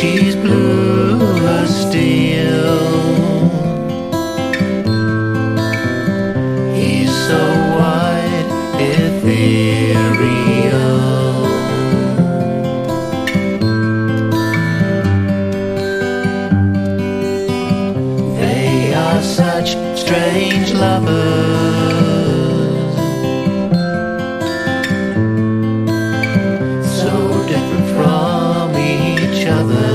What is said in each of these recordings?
she's blue as steel. He's so white, ethereal. They are such strange lovers, so different from each other.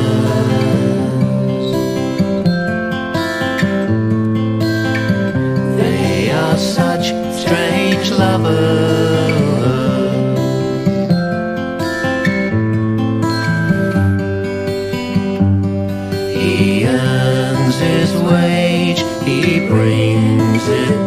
They are such strange lovers. He earns his wage, he brings it